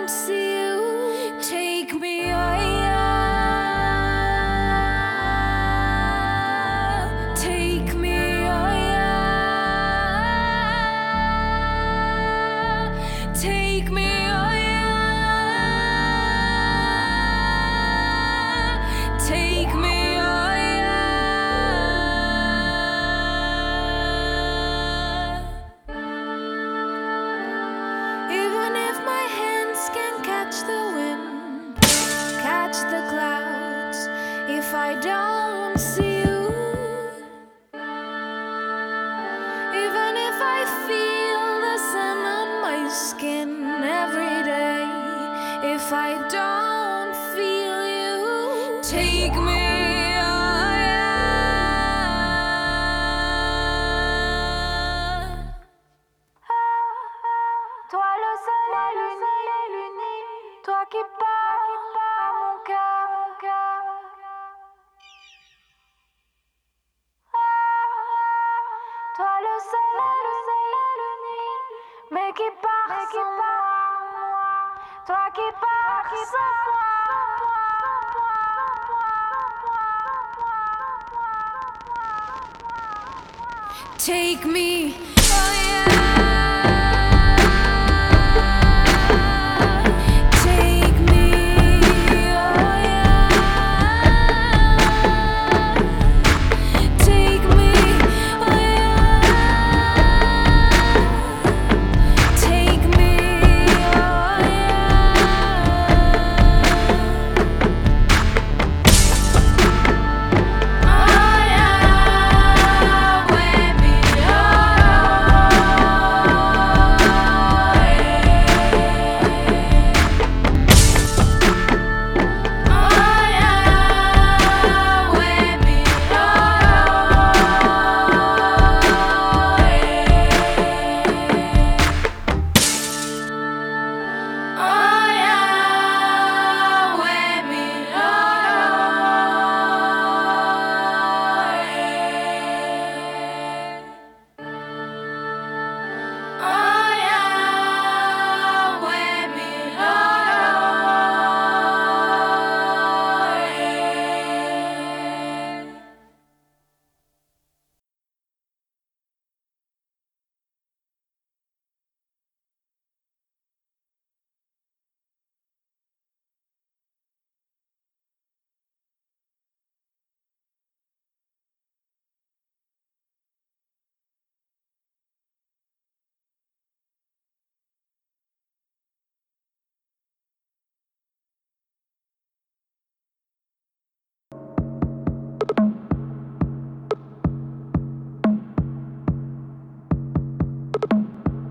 don't see you, take me, oh yeah. Take me, oh yeah. Take me, oh yeah. Take me, oh yeah. Even if my hands can catch the wind, catch the clouds, if I don't see you, even if I feel the sun on my skin every day, if I don't feel you, take me, oh yeah. Toi le soleil uni, toi qui parles à mon cœur. Toi le soleil uni, mais qui part sans moi. Toi qui pars sans moi. Take me, oh yeah.